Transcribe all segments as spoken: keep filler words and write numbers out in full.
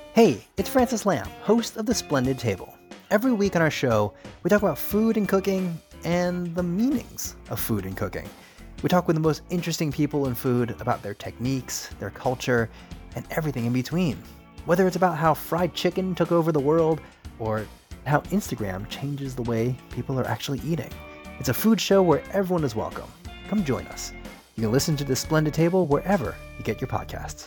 Hey, it's Francis Lamb, host of The Splendid Table. Every week on our show, we talk about food and cooking and the meanings of food and cooking. We talk with the most interesting people in food about their techniques, their culture, and everything in between. Whether it's about how fried chicken took over the world or how Instagram changes the way people are actually eating. It's a food show where everyone is welcome. Come join us. You can listen to The Splendid Table wherever you get your podcasts.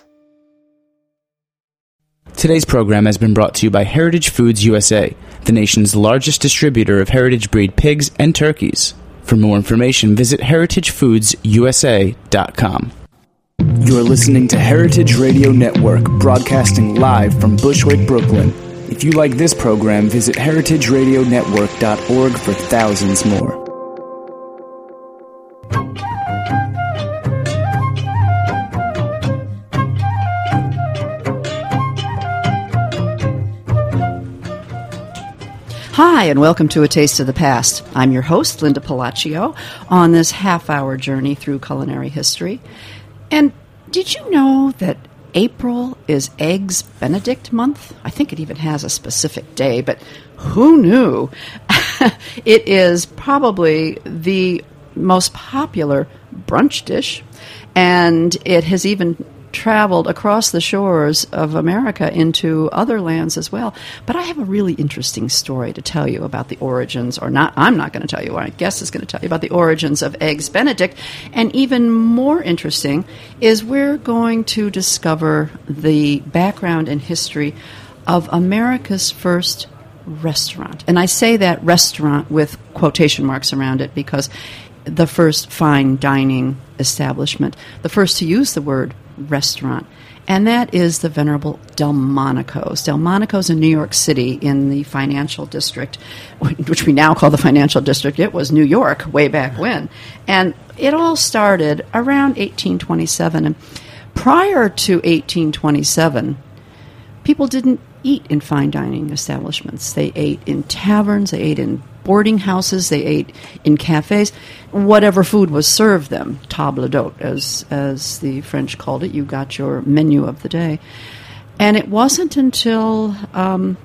Today's program has been brought to you by Heritage Foods U S A, the nation's largest distributor of heritage breed pigs and turkeys. For more information, visit heritage foods u s a dot com. You're listening to Heritage Radio Network, broadcasting live from Bushwick, Brooklyn. If you like this program, visit heritage radio network dot org for thousands more. Hi, and welcome to A Taste of the Past. I'm your host, Linda Palacio, on this half-hour journey through culinary history. And did you know that April is Eggs Benedict month? I think it even has a specific day, but who knew? It is probably the most popular brunch dish, and it has even traveled across the shores of America into other lands as well. But I have a really interesting story to tell you about the origins, or not, I'm not going to tell you, our guest is going to tell you about the origins of Eggs Benedict. And even more interesting is we're going to discover the background and history of America's first restaurant. And I say that restaurant with quotation marks around it because the first fine dining establishment, the first to use the word restaurant, and that is the venerable Delmonico's. Delmonico's in New York City in the financial district, which we now call the financial district. It was New York way back when. And it all started around eighteen twenty-seven. And prior to eighteen twenty-seven, people didn't eat in fine dining establishments. They ate in taverns, they ate in boarding houses, they ate in cafes, whatever food was served them, table d'hôte, as as the French called it. You got your menu of the day. And it wasn't until um,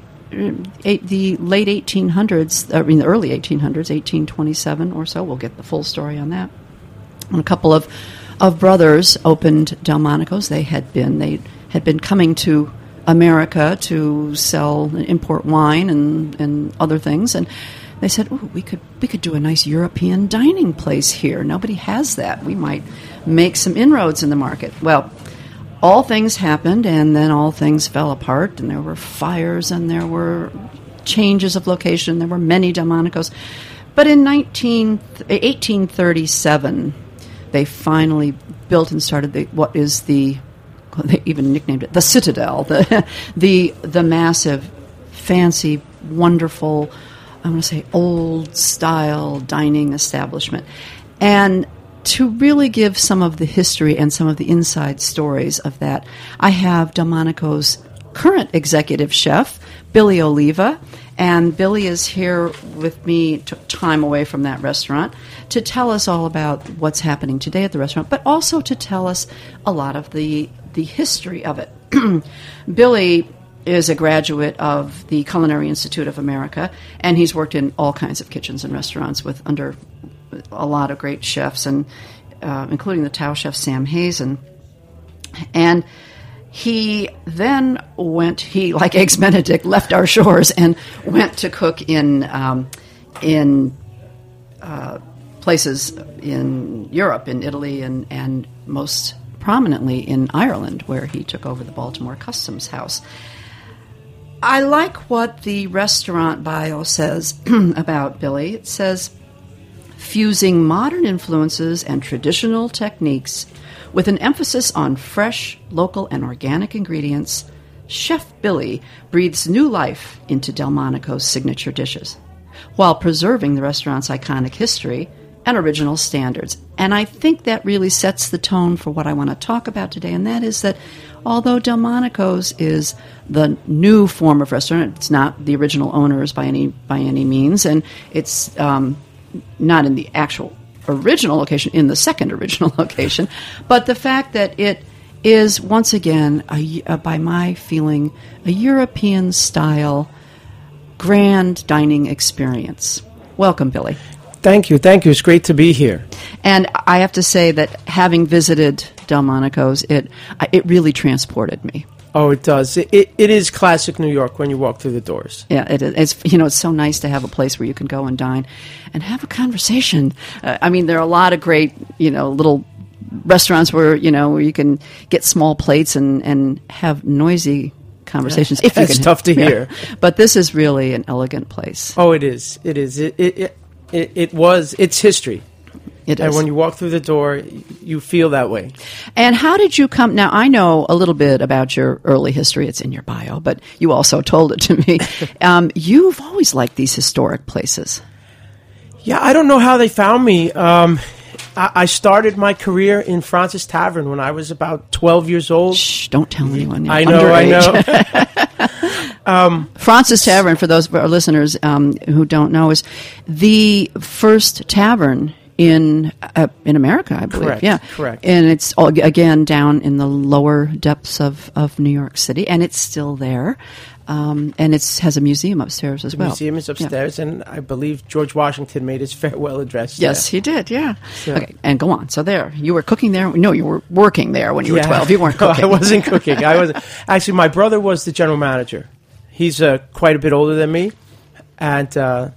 eight, the late eighteen hundreds, I mean the early eighteen hundreds, eighteen twenty-seven or so, we'll get the full story on that, and a couple of, of brothers opened Delmonico's. They had been, they had been coming to America to sell, import wine and, and other things, and they said, "Ooh, we could we could do a nice European dining place here. Nobody has that. We might make some inroads in the market." Well, all things happened, and then all things fell apart, and there were fires, and there were changes of location. There were many Delmonico's, but in eighteen thirty-seven, they finally built and started the, what is the they even nicknamed it the Citadel, the the the massive, fancy, wonderful, I want to say old-style dining establishment. And to really give some of the history and some of the inside stories of that, I have Delmonico's current executive chef, Billy Oliva, and Billy is here with me, took time away from that restaurant, to tell us all about what's happening today at the restaurant, but also to tell us a lot of the the history of it. Billy is a graduate of the Culinary Institute of America, and he's worked in all kinds of kitchens and restaurants with under a lot of great chefs, and uh, including the Tao chef Sam Hazen. And he then went, he, like Eggs Benedict, left our shores and went to cook in um, in uh, places in Europe, in Italy, and, and most prominently in Ireland, where he took over the Baltimore Customs House. I like what the restaurant bio says about Billy. It says, fusing modern influences and traditional techniques with an emphasis on fresh, local, and organic ingredients, Chef Billy breathes new life into Delmonico's signature dishes, while preserving the restaurant's iconic history and original standards. And I think that really sets the tone for what I want to talk about today, and that is that although Delmonico's is the new form of restaurant, it's not the original owners by any by any means, and it's um, not in the actual original location, in the second original location, but the fact that it is once again, a, a, by my feeling, a European-style grand dining experience. Welcome, Billy. Thank you. Thank you. It's great to be here. And I have to say that having visited Delmonico's, it it really transported me. Oh, it does. It, it, it is classic New York when you walk through the doors. Yeah, it is. It's, you know, it's so nice to have a place where you can go and dine and have a conversation. Uh, I mean, there are a lot of great, you know, little restaurants where, you know, where you can get small plates and, and have noisy conversations. If you That's can, tough to yeah. hear. But this is really an elegant place. Oh, it is. It is. It it it, it, it was. It's history. It and is. when you walk through the door, you feel that way. And how did you come? Now, I know a little bit about your early history. It's in your bio, but you also told it to me. um, you've always liked these historic places. Yeah, I don't know how they found me. Um, I, I started my career in Francis Tavern when I was about twelve years old. Shh, don't tell anyone. You're I know, underage. I know. um, Francis Tavern, for those of our listeners um, who don't know, is the first tavern in uh, in America, I believe. Correct, yeah, correct. And it's all, again down in the lower depths of, of New York City, and it's still there. Um, and it has a museum upstairs as the well. museum is upstairs, Yeah. and I believe George Washington made his farewell address. Yes, there. he did. Yeah. So- Okay, and go on. So there, you were cooking there. No, you were working there when you were Yeah. twelve. You weren't No, cooking. I wasn't cooking. I was actually my brother was the general manager. He's uh, quite a bit older than me, and uh,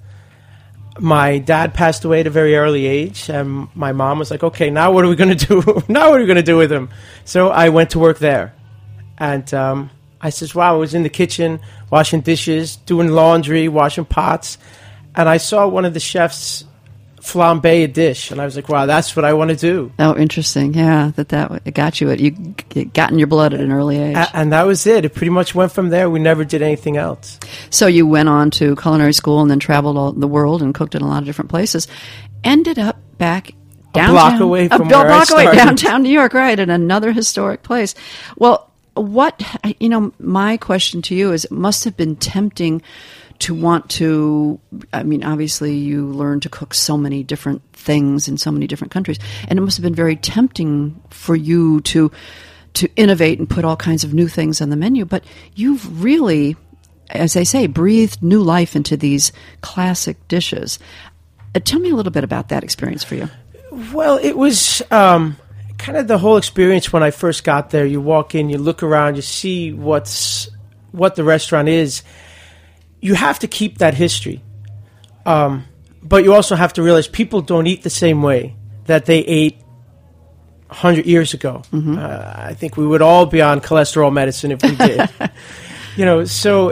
my dad passed away at a very early age. And my mom was like, "Okay, now what are we going to do? Now what are we going to do with him?" So I went to work there, and um, I says, "Wow!" I was in the kitchen washing dishes, doing laundry, washing pots, and I saw one of the chefs flambe a dish, and I was like, "Wow, that's what I want to do." Oh, interesting. Yeah, that that it got you. It you it got in your blood at an early age. A- and that was it. It pretty much went from there. We never did anything else. So you went on to culinary school and then traveled all the world and cooked in a lot of different places. Ended up back downtown, block away from a where I block away started. downtown New York, right? In another historic place. Well, what you know, my question to you is: it must have been tempting to want to, I mean, obviously you learn to cook so many different things in so many different countries, and it must have been very tempting for you to to innovate and put all kinds of new things on the menu, but you've really, as I say, breathed new life into these classic dishes. Uh, tell me a little bit about that experience for you. Well, it was um, kind of the whole experience when I first got there. You walk in, you look around, you see what's what the restaurant is. You have to keep that history. Um, but you also have to realize people don't eat the same way that they ate one hundred years ago. Mm-hmm. Uh, I think we would all be on cholesterol medicine if we did. You know, so uh,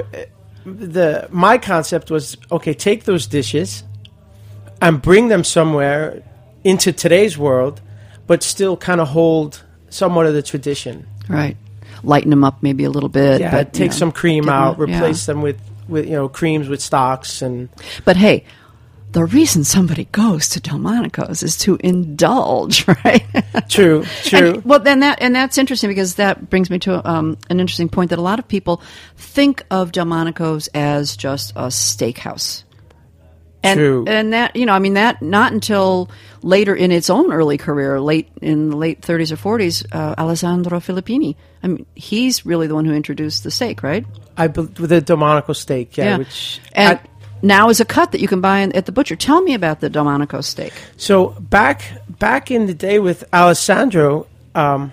the my concept was, okay, take those dishes and bring them somewhere into today's world, but still kind of hold somewhat of the tradition. Right. Lighten them up maybe a little bit. Yeah, but, take you know, some cream give out, them- yeah. replace them with, with, you know, creams with stocks and... But hey, the reason somebody goes to Delmonico's is to indulge, right? True, true. And, well, then that and that's interesting because that brings me to um, an interesting point that a lot of people think of Delmonico's as just a steakhouse. And, True. And that, you know, I mean, that not until later in its own early career, late in the late thirties or forties, uh, Alessandro Filippini. I mean, he's really the one who introduced the steak, right? I be- with the Delmonico steak, yeah. Which and I- now is a cut that you can buy in, at the butcher. Tell me about the Delmonico steak. so back back in the day with Alessandro, um,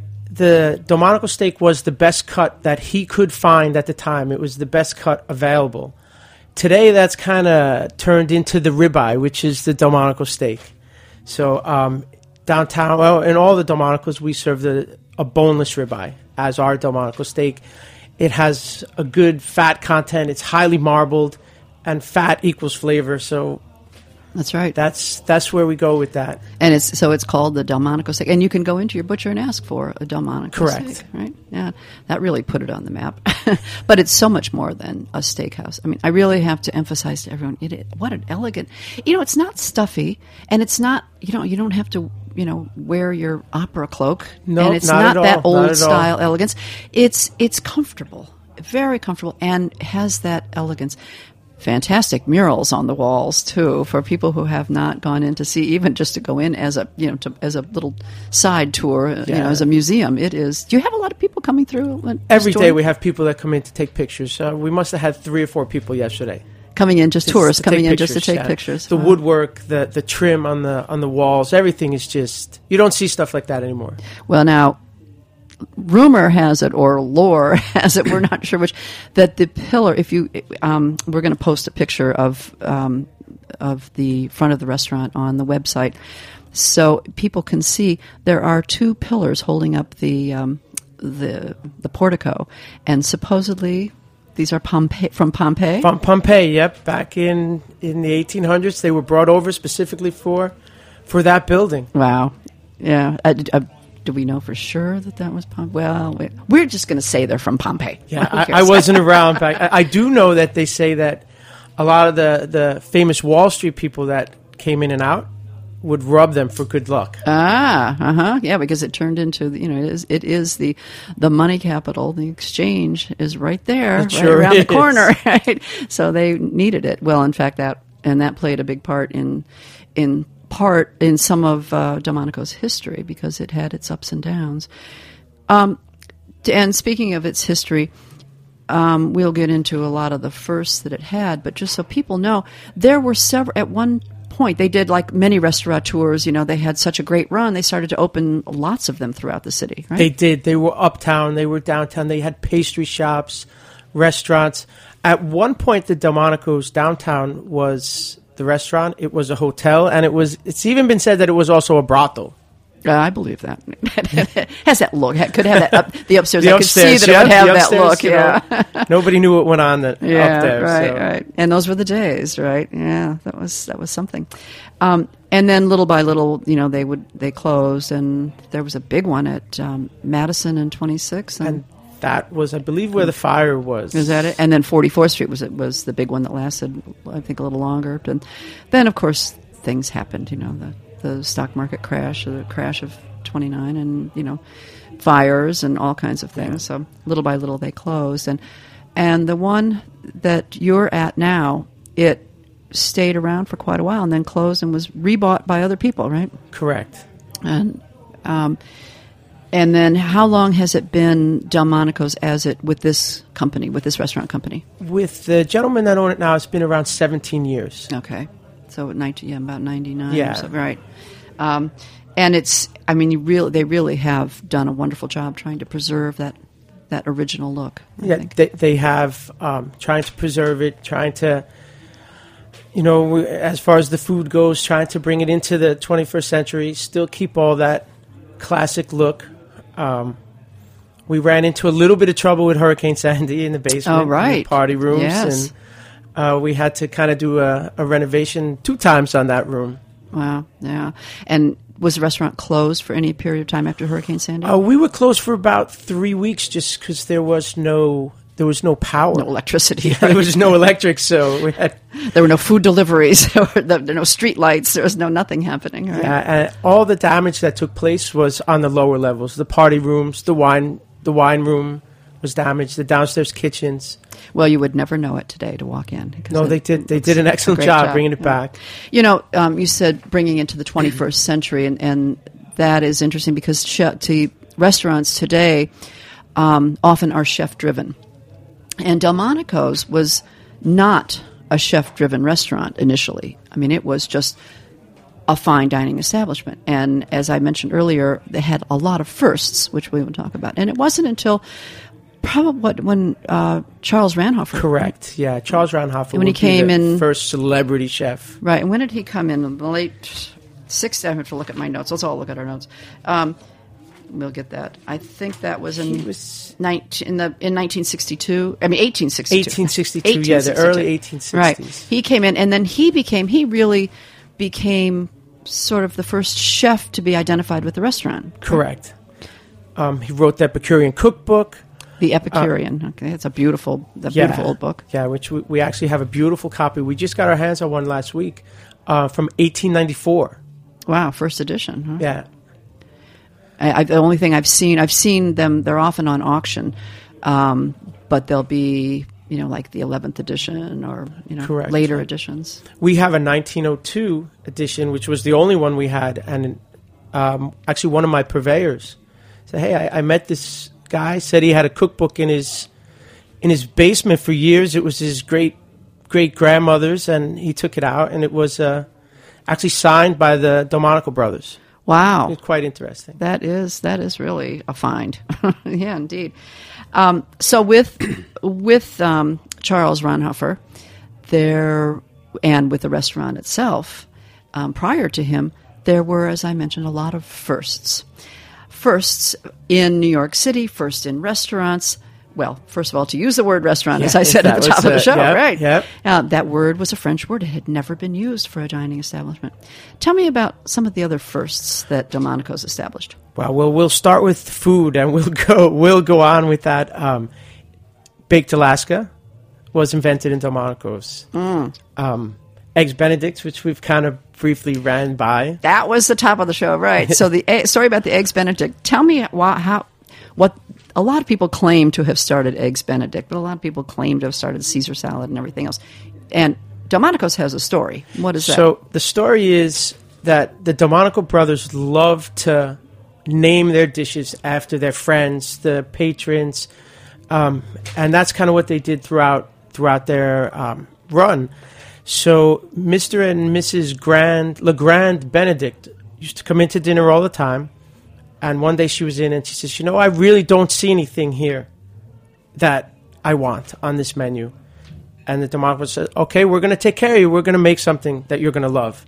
the Delmonico steak was the best cut that he could find at the time. It was the best cut available. Today, that's kind of turned into the ribeye, which is the Delmonico steak. So um, downtown, well, in all the Delmonicos, we serve the, a boneless ribeye as our Delmonico steak. It has a good fat content. It's highly marbled, and fat equals flavor. So That's right. that's that's where we go with that. And it's so it's called the Delmonico steak. And you can go into your butcher and ask for a Delmonico Correct. steak, right? Yeah, that really put it on the map. But it's so much more than a steakhouse. I mean, I really have to emphasize to everyone, it, what an elegant, you know, it's not stuffy, and it's not, you know, you don't have to, you know, wear your opera cloak. No, and it's not not, at that all, not old at all. style elegance. It's it's comfortable, very comfortable, and has that elegance. fantastic murals on the walls too for people who have not gone in to see, even just to go in as a you know to, as a little side tour, yeah. you know, as a museum. It is. Do you have a lot of people coming through? Every day we have people that come in to take pictures. Uh, we must have had three or four people yesterday. Coming in, just, just tourists coming in pictures, just to take yeah. pictures. The wow. woodwork, the the trim on the on the walls, everything is just, you don't see stuff like that anymore. Well, now, rumor has it, or lore has it, we're not sure which, that the pillar, if you, um, we're going to post a picture of um, of the front of the restaurant on the website, so people can see there are two pillars holding up the um, the the portico, and supposedly these are Pompeii, from Pompeii? From Pompeii, yep. Back in, in the eighteen hundreds, they were brought over specifically for for that building. Wow. Yeah. Uh, uh, do we know for sure that that was Pompeii? Well, wait. We're just going to say they're from Pompeii. Yeah, I, I wasn't around back. I, I do know that they say that a lot of the, the famous Wall Street people that came in and out would rub them for good luck. Ah, uh-huh. Yeah, because it turned into, you know, it is, it is the the money capital. The exchange is right there, It right sure around is. the corner, right? So they needed it. Well, in fact, that and that played a big part in in part in some of uh, Delmonico's history, because it had its ups and downs. Um, and speaking of its history, um, we'll get into a lot of the firsts that it had, but just so people know, there were several, at one point, they did like many restaurateurs, you know, they had such a great run, they started to open lots of them throughout the city, right? They did. They were uptown. They were downtown. They had pastry shops, restaurants. At one point, the Delmonico's downtown was the restaurant. It was a hotel, and it was. It's even been said that it was also a brothel. Uh, I believe that. It has that look. It could have that up, the upstairs. The I upstairs, could see that yeah, it would have the that upstairs, look. you Yeah. know, nobody knew what went on the, yeah, up there. right, so. right. And those were the days, right? Yeah, that was that was something. Um, and then little by little, you know, they would they closed, and there was a big one at um, Madison and twenty-six, and, And that was, I believe, where the fire was. is that it? And then forty-fourth Street was it was the big one that lasted, I think, a little longer. And then, of course, things happened. You know, the the stock market crash, the crash of twenty-nine, and you know, fires and all kinds of things. Yeah. So little by little, they closed, and and the one that you're at now, it stayed around for quite a while and then closed and was rebought by other people, right? Correct. And um, and then how long has it been Delmonico's as it with this company, with this restaurant company? With the gentleman that own it now, it's been around seventeen years. Okay, so at nineteen, yeah, about ninety-nine. Yeah. Or so, right. Um, and it's, I mean, you really, they really have done a wonderful job trying to preserve that that original look. I yeah, think. they, they have um, trying to preserve it, trying to, you know, as far as the food goes, trying to bring it into the twenty-first century, still keep all that classic look. Um, we ran into a little bit of trouble with Hurricane Sandy in the basement, Oh, right. in the party rooms, Yes. and uh, we had to kind of do a, a renovation two times on that room. Wow, yeah. And was the restaurant closed for any period of time after Hurricane Sandy? Uh, we were closed for about three weeks just because there was no there was no power, No electricity. there was no electric, so we had There were no food deliveries. There were, there were no street lights. There was no nothing happening. Right? yeah, and all the damage that took place was on the lower levels, the party rooms, the wine the wine room was damaged, the downstairs kitchens. Well, you would never know it today to walk in. because No, it- they did they it's did an a excellent great job, bringing it yeah. back. You know, um, you said bringing into the twenty-first century, and, and that is interesting because chef, to restaurants today um, often are chef-driven. And Delmonico's was not a chef-driven restaurant initially. I mean, it was just a fine dining establishment. And as I mentioned earlier, they had a lot of firsts, which we will talk about. And it wasn't until probably what, when uh, Charles Ranhofer. Correct. Yeah, Charles Ranhofer When he would be came the in- first celebrity chef. Right. And when did he come in? In the late sixties? I have to look at my notes. Let's all look at our notes. Um, we'll get that. I think that was in He was nineteen in the in nineteen sixty-two. I mean eighteen sixty-two. eighteen sixty-two, yeah, the early eighteen sixties. Right. He came in, and then he became. He really became sort of the first chef to be identified with the restaurant. Correct. Um, he wrote the Epicurean cookbook. The Epicurean. okay, it's a beautiful, a Yeah. beautiful old book. Yeah, which we, we actually have a beautiful copy. We just got our hands on one last week uh, from eighteen ninety-four. Wow, first edition. Huh? Yeah. I, I, the only thing I've seen, I've seen them. They're often on auction, um, but they'll be, you know, like the eleventh edition or, you know, Correct. later editions. We have a nineteen oh two edition, which was the only one we had. And um, actually one of my purveyors said, hey, I, I met this guy, said he had a cookbook in his in his basement for years. It was his great great grandmother's, and he took it out, and it was uh, actually signed by the Delmonico brothers. Wow. It's quite interesting. That is that is really a find. Yeah, indeed. Um, so with with um, Charles Ronhofer, there and with the restaurant itself, um, prior to him, there were, as I mentioned, a lot of firsts. Firsts in New York City, first in restaurants. Well, first of all, to use the word restaurant, Yeah, as I said at the top of the uh, show, yep, right? Yep. Uh, that word was a French word. It had never been used for a dining establishment. Tell me about some of the other firsts that Delmonico's established. Well, well, we'll start with food, and we'll go we'll go on with that. Um, Baked Alaska was invented in Delmonico's. Mm. Um, Eggs Benedict, which we've kind of briefly ran by. That was the top of the show, right? So the egg, sorry about the Eggs Benedict. Tell me why, how what a lot of people claim to have started Eggs Benedict, but a lot of people claim to have started Caesar salad and everything else. And Delmonico's has a story. What is that? So the story is that the Delmonico brothers love to name their dishes after their friends, the patrons, um, and that's kind of what they did throughout throughout their um, run. So Mister and Missus Grand Legrand Benedict used to come into dinner all the time, and one day she was in and she says, "You know, I really don't see anything here that I want on this menu." And the Delmonico said, "Okay, we're going to take care of you. We're going to make something that you're going to love."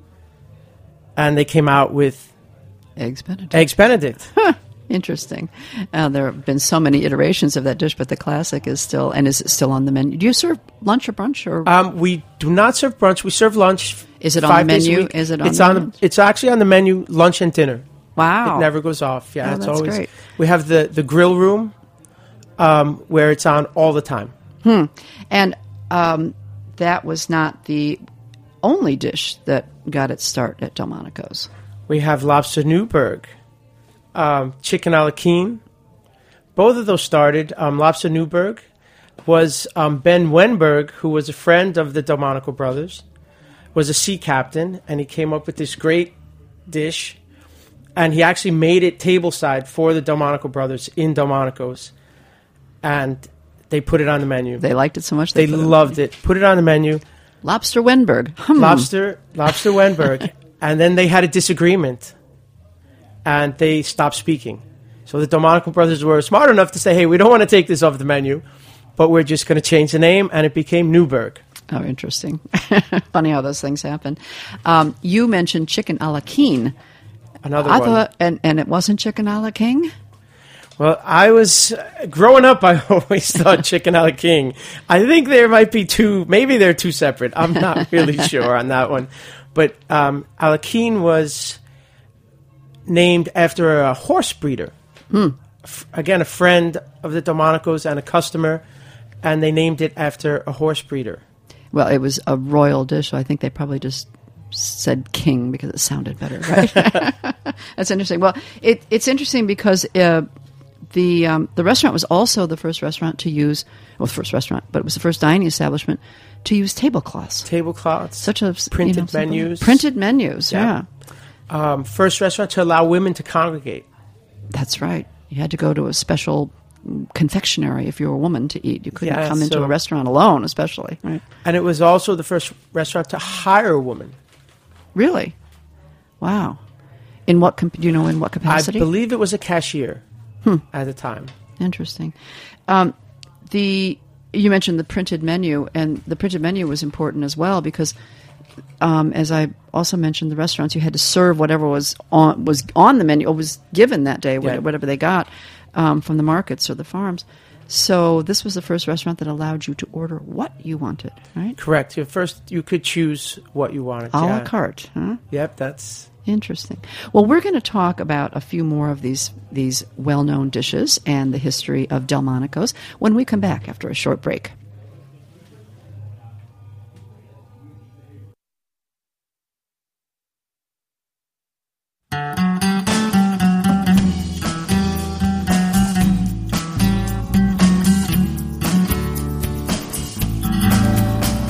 And they came out with Eggs Benedict. Eggs Benedict. Interesting. Uh, there have been so many iterations of that dish, but the classic is still, and is it still on the menu? Do you serve lunch or brunch? Or Um, we do not serve brunch. We serve lunch. Is it on five the days a menu? week. Is it on It's the on menu? the, It's actually on the menu, lunch and dinner. Wow. It never goes off. Yeah, Oh, it's that's always. great. We have the, the grill room um, where it's on all the time. Hmm. And um, that was not the only dish that got its start at Delmonico's. We have lobster Newburg, um, chicken a la Keen. Both of those started. Um, lobster Newburg was um, Ben Wenberg, who was a friend of the Delmonico brothers, was a sea captain, and he came up with this great dish, and he actually made it tableside for the Delmonico brothers in Delmonico's, and they put it on the menu. They liked it so much. They put loved it. Put it on the menu. Lobster Wenberg. Hmm. Lobster, Lobster Wenberg. And then they had a disagreement, and they stopped speaking. So the Delmonico brothers were smart enough to say, hey, we don't want to take this off the menu, but we're just going to change the name, and it became Newburg. Oh, interesting. Funny how those things happen. Um, you mentioned chicken a la Keen. Another I one. thought, and, and it wasn't chicken a la King? Well, I was, uh, growing up, I always thought chicken a la King. I think there might be two, maybe they're two separate. I'm not really sure on that one. But um, a la Keen was named after a horse breeder. Hmm. F- again, a friend of the Delmonicos and a customer, and they named it after a horse breeder. Well, it was a royal dish, so I think they probably just said king because it sounded better, right? That's interesting. Well, it, it's interesting because uh, the um, the restaurant was also the first restaurant to use, well, the first restaurant, but it was the first dining establishment to use tablecloths. Tablecloths. Such a Printed you know, simple- menus. Printed menus, Yeah. yeah. Um, first restaurant to allow women to congregate. That's right. You had to go to a special confectionery if you were a woman to eat. You couldn't Yeah, come into so- a restaurant alone, especially. Right? And it was also the first restaurant to hire a woman. Really? Wow. In what? Comp- do you know in what I capacity? believe it was a cashier Hmm. at the time. Interesting. Um, the you mentioned the printed menu, and the printed menu was important as well because, um, as I also mentioned, the restaurants you had to serve whatever was on was on the menu or was given that day, Yeah. whatever they got um, from the markets or the farms. So this was the first restaurant that allowed you to order what you wanted, right? Correct. At first, you could choose what you wanted. A la yeah. carte, huh? Yep, that's... Interesting. Well, we're going to talk about a few more of these these well-known dishes and the history of Delmonico's when we come back after a short break.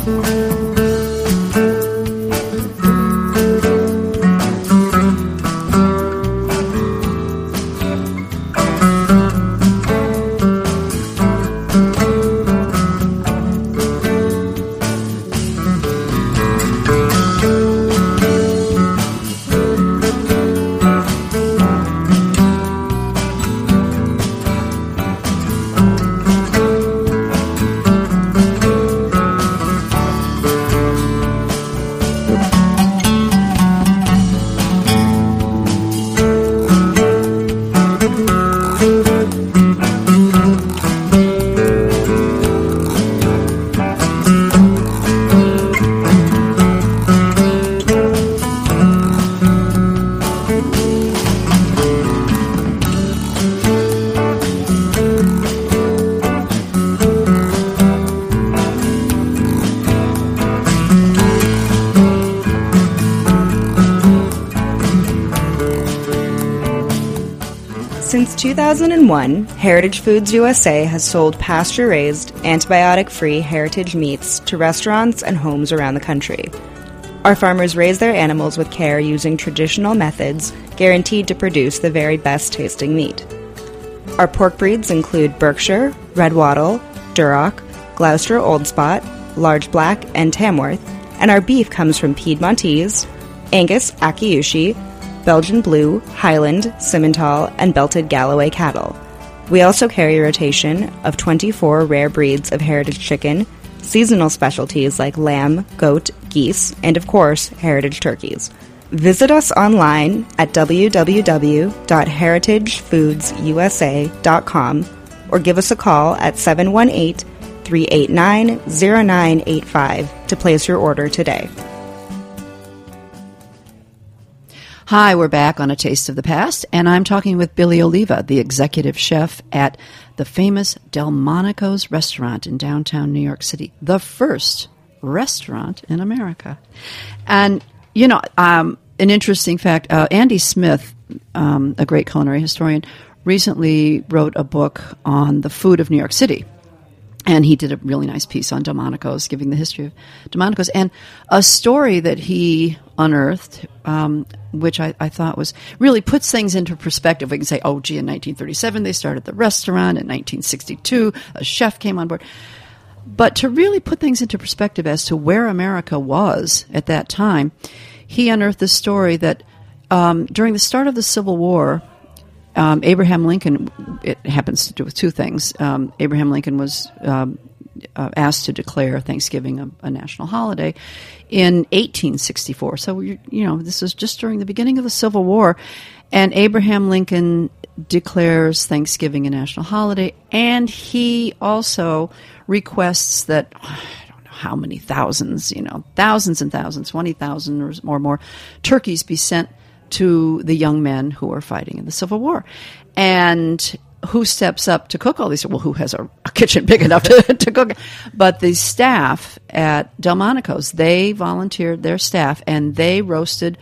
Since two thousand one, Heritage Foods U S A has sold pasture-raised, antibiotic-free heritage meats to restaurants and homes around the country. Our farmers raise their animals with care using traditional methods, guaranteed to produce the very best-tasting meat. Our pork breeds include Berkshire, Red Wattle, Duroc, Gloucester Old Spot, Large Black, and Tamworth, and our beef comes from Piedmontese, Angus Akiyushi, Belgian Blue, Highland, Simmental, and Belted Galloway cattle. We also carry a rotation of twenty-four rare breeds of heritage chicken, seasonal specialties like lamb, goat, geese, and of course, heritage turkeys. Visit us online at w w w dot heritage foods u s a dot com or give us a call at seven one eight, three eight nine, zero nine eight five to place your order today. Hi, we're back on A Taste of the Past, and I'm talking with Billy Oliva, the executive chef at the famous Delmonico's restaurant in downtown New York City, the first restaurant in America. And, you know, um, an interesting fact, uh, Andy Smith, um, a great culinary historian, recently wrote a book on the food of New York City. And he did a really nice piece on Delmonico's, giving the history of Delmonico's. And a story that he unearthed, um, which I, I thought was really puts things into perspective. We can say, oh, gee, in nineteen thirty-seven, they started the restaurant. In nineteen sixty-two, a chef came on board. But to really put things into perspective as to where America was at that time, he unearthed this story that um, during the start of the Civil War, Um, Abraham Lincoln, it happens to do with two things. Um, Abraham Lincoln was um, uh, asked to declare Thanksgiving a, a national holiday in eighteen sixty-four. So, you know, this was just during the beginning of the Civil War. And Abraham Lincoln declares Thanksgiving a national holiday. And he also requests that, I don't know how many thousands, you know, thousands and thousands, twenty thousand or more, more turkeys be sent to the young men who are fighting in the Civil War. And who steps up to cook all these? Well, who has a, a kitchen big enough to, to cook? But the staff at Delmonico's, they volunteered their staff, and they roasted,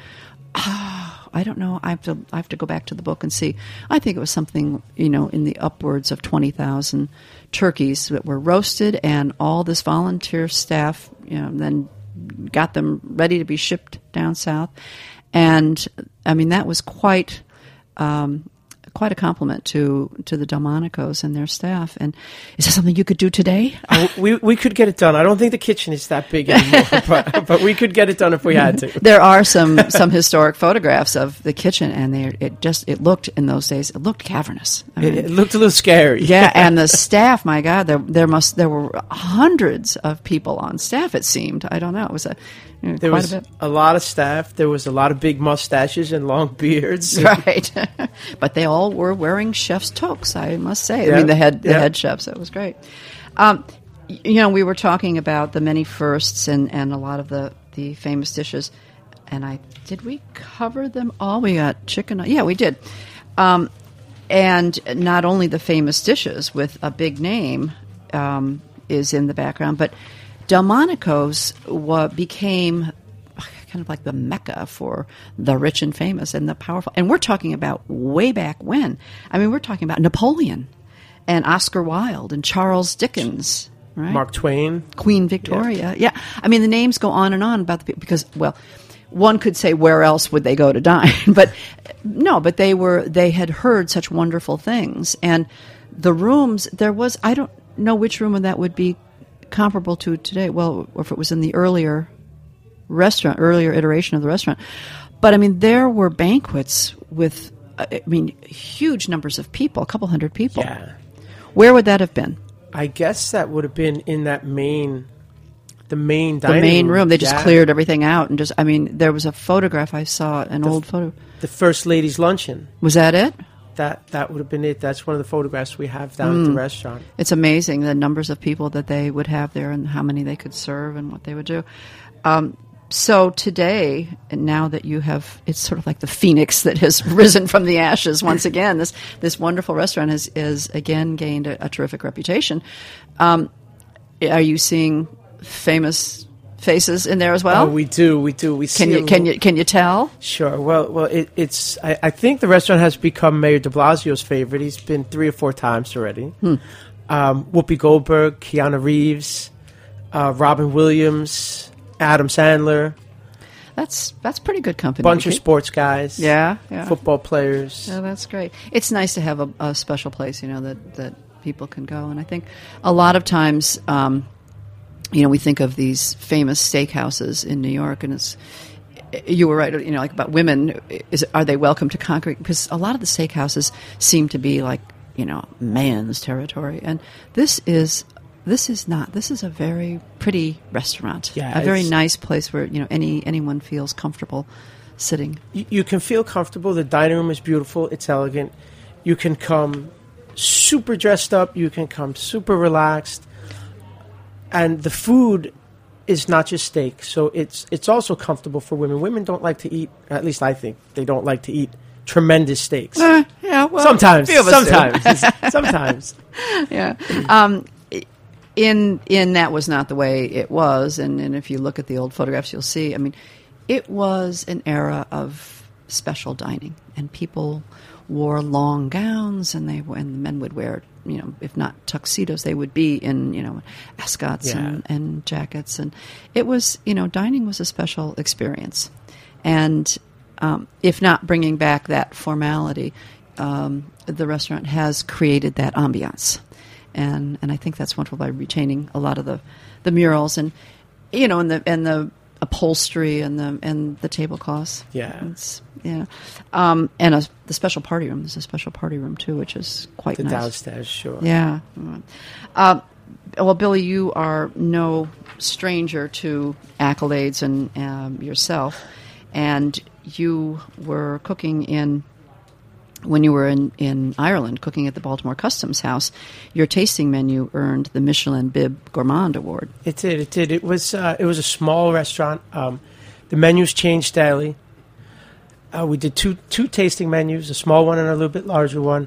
oh, I don't know, I have to I have to go back to the book and see. I think it was something, you know, in the upwards of twenty thousand turkeys that were roasted, and all this volunteer staff, you know, then got them ready to be shipped down south. And, I mean, that was quite um, quite a compliment to, to the Delmonico's and their staff. And is that something you could do today? Uh, we we could get it done. I don't think the kitchen is that big anymore, but, but we could get it done if we had to. There are some, some historic photographs of the kitchen, and they it just it looked, in those days, it looked cavernous. I mean, it, it looked a little scary. Yeah, and the staff, my God, there there must there were hundreds of people on staff, it seemed. I don't know. It was a You know, there was a, a lot of staff. There was a lot of big mustaches and long beards. Right. But they all were wearing chef's toques, I must say. Yeah. I mean, the head the yeah. head chefs. That was great. Um, you know, we were talking about the many firsts and, and a lot of the, the famous dishes. And I did we cover them all? We got chicken. Yeah, we did. Um, and not only the famous dishes with a big name um, is in the background, but Delmonico's wa- became kind of like the mecca for the rich and famous and the powerful. And we're talking about way back when. I mean, we're talking about Napoleon and Oscar Wilde and Charles Dickens. right? Mark Twain. Queen Victoria. Yeah. yeah. I mean, the names go on and on about the people because, well, one could say where else would they go to dine? But no, but they were, they had heard such wonderful things. And the rooms, there was, I don't know which room that would be comparable to today. Well, or if it was in the earlier restaurant, earlier iteration of the restaurant. But I mean, there were banquets with, I mean, huge numbers of people, a couple hundred people. Yeah. Where would that have been? I guess that would have been in that main, the main The dining main room. They just Yeah. cleared everything out and just, I mean, there was a photograph I saw, an The old f- photo. The First Lady's Luncheon. Was that it? That that would have been it. That's one of the photographs we have down Mm. at the restaurant. It's amazing the numbers of people that they would have there and how many they could serve and what they would do. Um, so today, and now that you have, it's sort of like the phoenix that has risen from the ashes once again. This this wonderful restaurant has, has again gained a, a terrific reputation. Um, are you seeing famous faces in there as well? Oh, we do, we do. We see can you a can little- you can you tell? Sure. Well, well, it, it's. I, I think the restaurant has become Mayor De Blasio's favorite. He's been three or four times already. Hmm. Um, Whoopi Goldberg, Keanu Reeves, uh, Robin Williams, Adam Sandler, That's that's pretty good company. bunch of Ricky. sports guys. Yeah, yeah. Football players. Oh, that's great. It's nice to have a, a special place, you know, that, that people can go. And I think a lot of times, um, you know, we think of these famous steakhouses in New York, and it's, you were right, you know, like about women, is are they welcome to Concrete? Because a lot of the steakhouses seem to be like, you know, man's territory. And this is... This is not. This is a very pretty restaurant. Yeah, a very it's- nice place where, you know, any anyone feels comfortable sitting. You, you can feel comfortable. The dining room is beautiful. It's elegant. You can come super dressed up. You can come super relaxed. And the food is not just steak, so it's it's also comfortable for women. Women don't like to eat. At least I think they don't like to eat tremendous steaks. Uh, yeah, well, sometimes, a few of us do. sometimes, sometimes. yeah. Um, in in that was not the way it was, and, and if you look at the old photographs, you'll see. I mean, it was an era of special dining, and people wore long gowns, and they and the men would wear, you know, if not tuxedos, they would be in, you know, ascots Yeah. and, and jackets, and it was, you know, dining was a special experience, and um, if not bringing back that formality, um, the restaurant has created that ambiance. And and I think that's wonderful by retaining a lot of the, the murals and, you know, and the and the upholstery and the and the tablecloths. Yeah. It's, yeah. Um, and a, the special party room. There's a special party room too, which is quite The nice. downstairs, sure. Yeah. Uh, well, Billy, you are no stranger to accolades and um, yourself, and you were cooking in. When you were in, in Ireland cooking at the Baltimore Customs House, your tasting menu earned the Michelin Bib Gourmand Award. It did. It did. It was. Uh, it was a small restaurant. Um, the menus changed daily. Uh, we did two two tasting menus, a small one and a little bit larger one.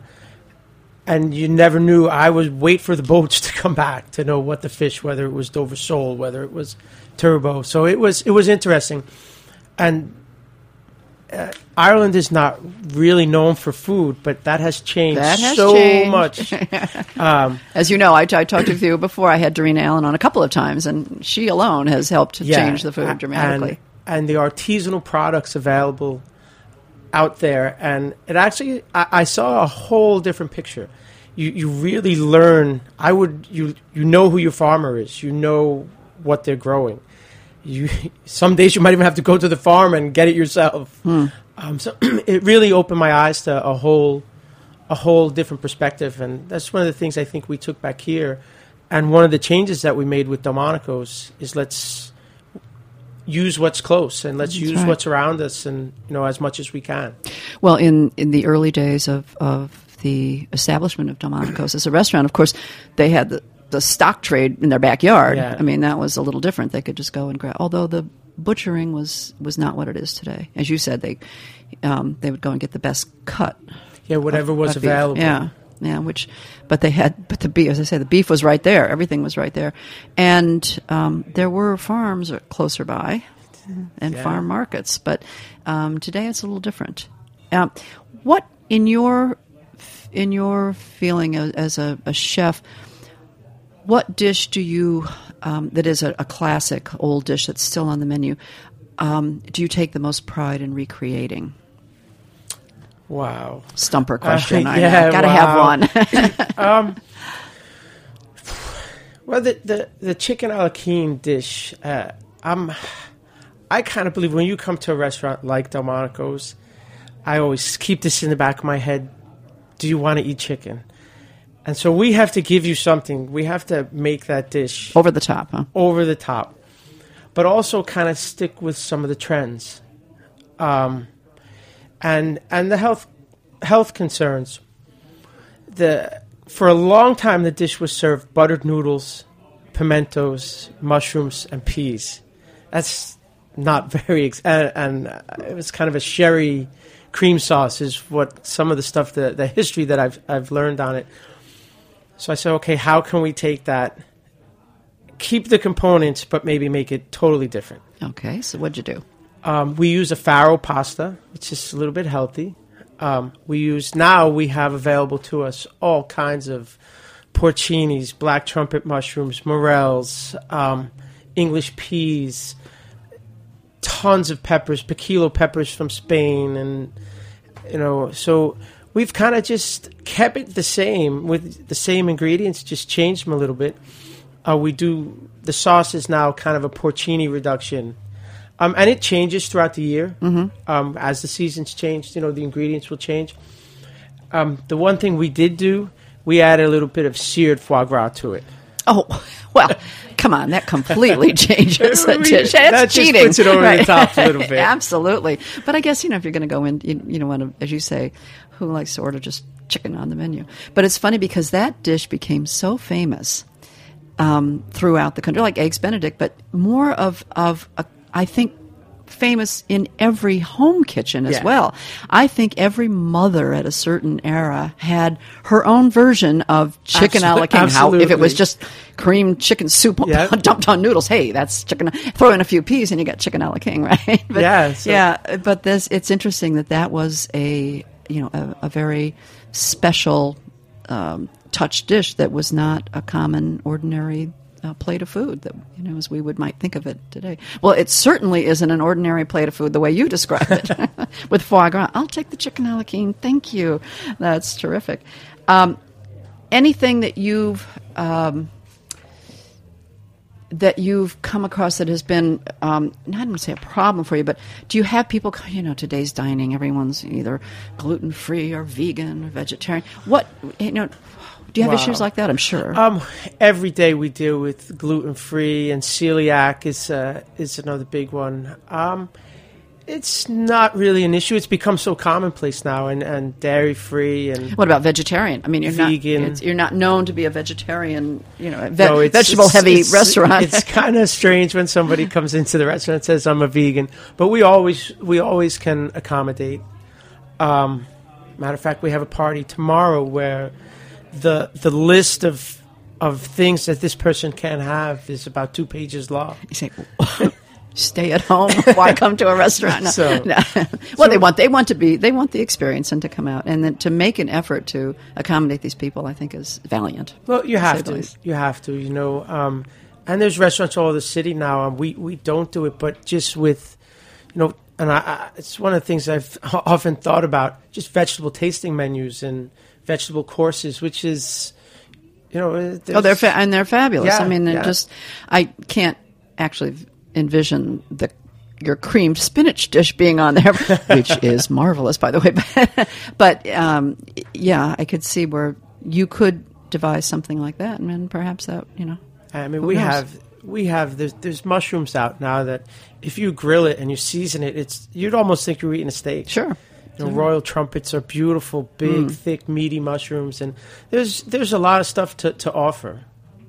And you never knew. I would wait for the boats to come back to know what the fish, whether it was Dover sole, whether it was turbo. So it was. It was interesting. And uh, Ireland is not really known for food, but that has changed That has so changed. much. Um, As you know, I, I talked with you before. I had Doreen Allen on a couple of times, and she alone has helped to change the food a- dramatically. And, and the artisanal products available out there. And it actually, I, I saw a whole different picture. You you really learn. I would you you know who your farmer is. You know what they're growing. You some days you might even have to go to the farm and get it yourself. Hmm. Um, so it really opened my eyes to a whole a whole different perspective, and that's one of the things I think we took back here. And one of the changes that we made with Delmonico's is let's use what's close and let's That's use right. what's around us, and you know as much as we can. Well, in, in the early days of, of the establishment of Delmonico's as a restaurant, of course, they had the, the stock trade in their backyard. Yeah. I mean, that was a little different. They could just go and grab. Although the butchering was, was not what it is today. As you said, they um, they would go and get the best cut. Yeah, whatever of- was of beef. available. Yeah, yeah. Which, but they had, but the beef, as I say, the beef was right there. Everything was right there, and um, there were farms closer by, and Yeah. farm markets. But um, today it's a little different. Um, what in your in your feeling as, as a, a chef? what dish do you, um, that is a, a classic old dish that's still on the menu, um, do you take the most pride in recreating? Wow. Stumper question. Uh, I yeah, know. Gotta wow. have one. um, well, the, the, the chicken a la king dish, uh, I'm, I kind of believe when you come to a restaurant like Delmonico's, I always keep this in the back of my head. Do you want to eat chicken? And so we have to give you something. We have to make that dish Over the top, huh? over the top, but also kind of stick with some of the trends, um, and and the health health concerns. The for a long time the dish was served buttered noodles, pimentos, mushrooms, and peas. That's not very ex- and, and it was kind of a sherry cream sauce is what some of the stuff the the history that I've I've learned on it. So I said, okay, how can we take that, keep the components, but maybe make it totally different? Okay, so what'd you do? Um, we use a farro pasta, which is a little bit healthy. Um, we use, now we have available to us all kinds of porcinis, black trumpet mushrooms, morels, um, English peas, tons of peppers, piquillo peppers from Spain, and, you know, so we've kind of just kept it the same with the same ingredients, just changed them a little bit. Uh, we do, the sauce is now kind of a porcini reduction. Um, and it changes throughout the year. Mm-hmm. Um, as the seasons change, you know, the ingredients will change. Um, the one thing we did do, we added a little bit of seared foie gras to it. Oh, well, come on, that completely changes the dish. That's that cheating. Just puts it over right. the top a little bit. Absolutely. But I guess, you know, if you're going to go in, you, you know, want to, as you say, who likes to order just chicken on the menu? But it's funny because that dish became so famous um, throughout the country, like Eggs Benedict, but more of, of a, I think, famous in every home kitchen as Yeah. well. I think every mother at a certain era had her own version of chicken a la king. How, if it was just creamed chicken soup Yeah. dumped on noodles, hey, that's chicken. Throw in a few peas and you got chicken a la king, right? But, Yeah, so- yeah. But this, it's interesting that that was a you know a, a very special um, touch dish that was not a common, ordinary uh, plate of food that, you know, as we would might think of it today. Well, it certainly isn't an ordinary plate of food the way you describe it with foie gras. I'll take the chicken a la king. Thank you. That's terrific. Um, anything that you've um, that you've come across that has been, um, not to say a problem for you, but do you have people, you know, today's dining, everyone's either gluten-free or vegan or vegetarian. What, you know, do you have Wow. issues like that? I'm sure. Um, every day we deal with gluten-free, and celiac is uh, is another big one. Um, it's not really an issue. It's become so commonplace now, and, and dairy-free and What about vegetarian? I mean, you're vegan. not it's, you're not known to be a vegetarian, you know, ve- No, it's- vegetable-heavy it's- it's- restaurant. It's kind of strange when somebody comes into the restaurant and says, "I'm a vegan," but we always we always can accommodate. Um, matter of fact, we have a party tomorrow where the the list of of things that this person can have is about two pages long. You say, stay at home. Why come to a restaurant? No. So- No. Well, they want they want to be they want the experience and to come out, and then to make an effort to accommodate these people, I think, is valiant. Well, you say have the to. least. You have to. You know, um, and there's restaurants all over the city now, and we, we don't do it, but just with, you know, and I, I, it's one of the things I've often thought about, just vegetable tasting menus and vegetable courses, which is, you know, Oh, there's- they're fa- and they're fabulous. Yeah, I mean, they're yeah. just I can't actually envision the your creamed spinach dish being on there, which is marvelous, by the way. But um, yeah, I could see where you could devise something like that, and then perhaps that, you know. I mean, Who we knows? have we have there's, there's mushrooms out now that if you grill it and you season it, it's you'd almost think you're eating a steak. Sure. You know, royal trumpets are beautiful, big, Mm. thick, meaty mushrooms, and there's there's a lot of stuff to, to offer.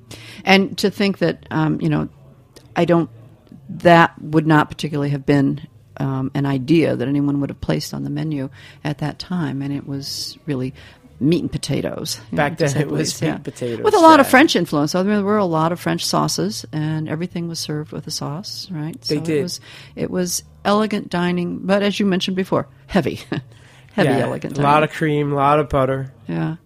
And to think that, um, you know, I don't, that would not particularly have been um, an idea that anyone would have placed on the menu at that time. And it was really meat and potatoes. you Back know, to then say it the was least, meat yeah. and potatoes, With a lot of yeah. French influence. I mean, there were a lot of French sauces, and everything was served with a sauce, right? They so did. It was, it was elegant dining, but as you mentioned before, heavy. heavy, Yeah, elegant a dining. lot of cream, a lot of butter. Yeah.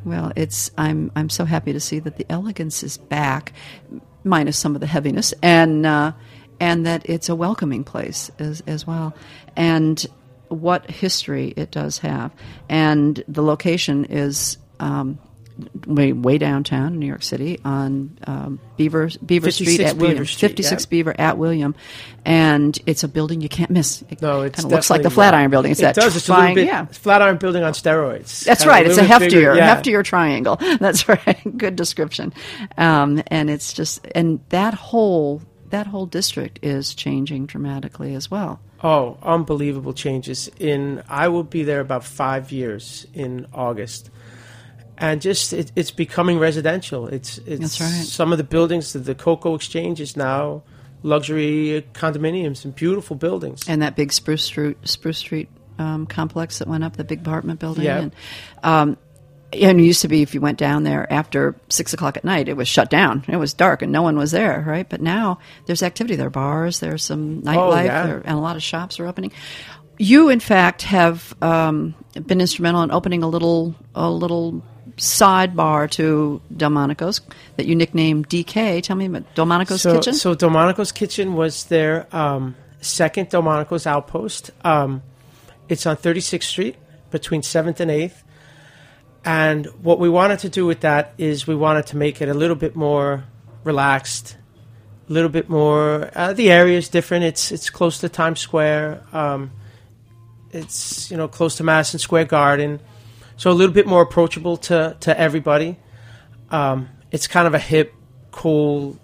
Well, it's I'm I'm so happy to see that the elegance is back, minus some of the heaviness, and uh, and that it's a welcoming place as as well. And what history it does have, and the location is um, way way downtown in New York City on um, Beaver Beaver Street at Beaver William, Street, fifty-six yeah. Beaver at William, and it's a building you can't miss. It No, it's kind of looks like the definitely- Flatiron Building. It's it that does. It's a tri- little bit yeah. Flatiron Building on steroids. That's Kind of right. It's a little bit heftier, bigger, yeah. heftier triangle. That's right. Good description. Um, and it's just, and that whole that whole district is changing dramatically as well. Oh, unbelievable changes. In I will be there about five years in August, and just it, it's becoming residential. It's it's That's right. Some of the buildings, the, the Cocoa Exchange is now luxury condominiums and beautiful buildings. And that big Spruce Street, Spruce Street um, complex that went up, the big apartment building. Yeah. And, um, and it used to be if you went down there after six o'clock at night, it was shut down. It was dark and no one was there, right? But now there's activity. There are bars, there's some nightlife, yeah. there, and a lot of shops are opening. You, in fact, have um, been instrumental in opening a little a little sidebar to Delmonico's that you nicknamed D K. Tell me about Delmonico's so, Kitchen. So Delmonico's Kitchen was their um, second Delmonico's outpost. Um, it's on thirty-sixth Street between seventh and eighth. And what we wanted to do with that is we wanted to make it a little bit more relaxed, a little bit more. Uh, the area is different. It's it's close to Times Square. Um, it's you know close to Madison Square Garden, so a little bit more approachable to to everybody. Um, it's kind of a hip, cool,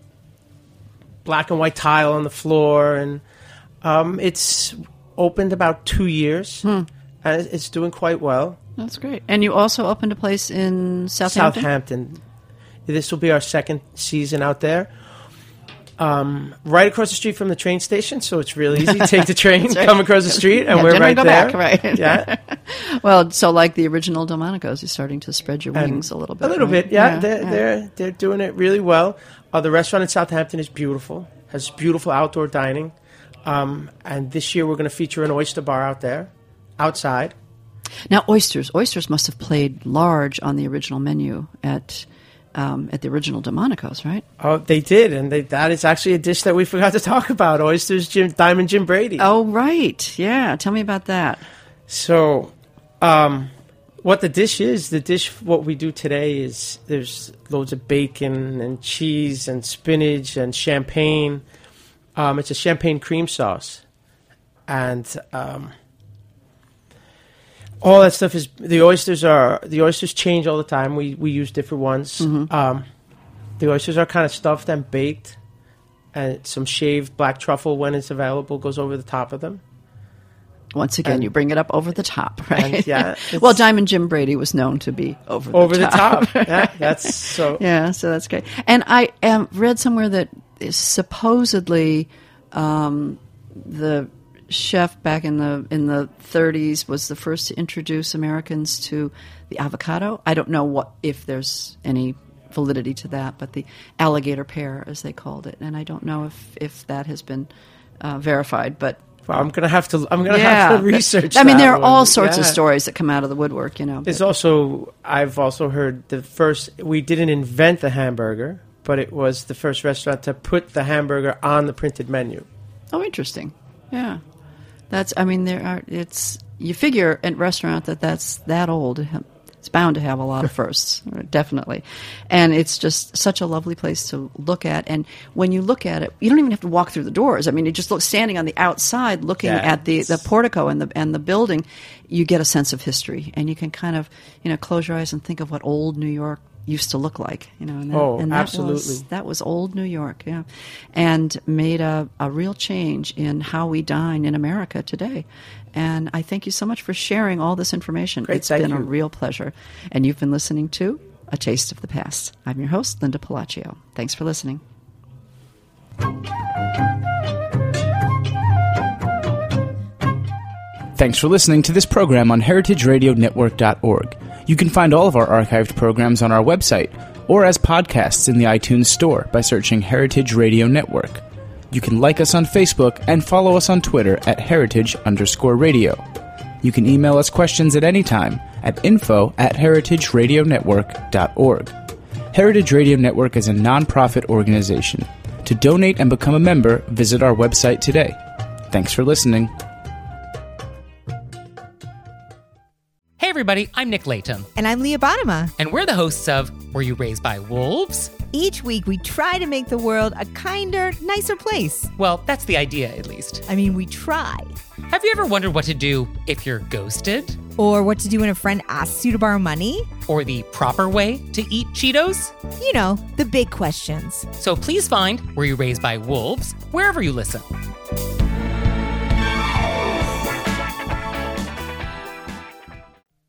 black and white tile on the floor, and um, it's opened about two years, Hmm. and it's doing quite well. That's great. And you also opened a place in Southampton? Southampton. This will be our second season out there. Um, right across the street from the train station, so it's really easy to take the train, That's right. come across the street, and Yeah, we're then right go there. back, right. Yeah, Well, so like the original Delmonico's, you're starting to spread your And wings a little bit. a little right? bit. Yeah, they're they're they're doing it really well. Uh, the restaurant in Southampton is beautiful. Has beautiful outdoor dining, um, and this year we're going to feature an oyster bar out there, outside. Now, oysters. Oysters must have played large on the original menu at um, at the original Delmonico's, right? Oh, they did, and they, that is actually a dish that we forgot to talk about: oysters, Jim, Diamond Jim Brady. Oh, right. Yeah. Tell me about that. So, um, what the dish is, the dish, what we do today is there's loads of bacon and cheese and spinach and champagne. Um, it's a champagne cream sauce. And um, all that stuff is, the oysters are, the oysters change all the time. We, we use different ones. Mm-hmm. Um, the oysters are kind of stuffed and baked. And some shaved black truffle, when it's available, goes over the top of them. Once again, And- you bring it up over the top, right? And, yeah, well, it's- Diamond Jim Brady was known to be over the Over the top. top. Yeah, that's so. Yeah, so that's great. And I um, read somewhere that supposedly um, the chef back in the in the thirties was the first to introduce Americans to the avocado. I don't know what if there's any validity to that, but the alligator pear, as they called it, and I don't know if if that has been uh, verified, but. Well, I'm gonna have to. I'm gonna Yeah, have to research. I mean, that there are one. all sorts of Yeah. stories that come out of the woodwork, you know. There's but- also. I've also heard the first. We didn't invent the hamburger, but it was the first restaurant to put the hamburger on the printed menu. Oh, interesting. Yeah, that's. I mean, there are. It's you figure at restaurant that that's that old. It's bound to have a lot of firsts, definitely, and it's just such a lovely place to look at. And when you look at it, you don't even have to walk through the doors. I mean, you just look standing on the outside, looking Yeah, at the, the it's- portico and the and the building. You get a sense of history, and you can kind of you know close your eyes and think of what old New York used to look like, you know. And that, Oh, and that absolutely. Was, that was old New York, yeah, and made a, a real change in how we dine in America today. And I thank you so much for sharing all this information. Great, It's thank been a you. real pleasure. And you've been listening to A Taste of the Past. I'm your host, Linda Palacio. Thanks for listening. Thanks for listening to this program on heritage radio network dot org. You can find all of our archived programs on our website or as podcasts in the iTunes Store by searching Heritage Radio Network. You can like us on Facebook and follow us on Twitter at heritage underscore radio. You can email us questions at any time at info at heritage radio network dot org. Heritage Radio Network is a nonprofit organization. To donate and become a member, visit our website today. Thanks for listening. Hey everybody, I'm Nick Latham. And I'm Leah Bottima. And we're the hosts of Were You Raised by Wolves? Each week we try to make the world a kinder, nicer place. Well, that's the idea, at least. I mean, we try. Have you ever wondered what to do if you're ghosted? Or what to do when a friend asks you to borrow money? Or the proper way to eat Cheetos? You know, the big questions. So please find Were You Raised by Wolves wherever you listen.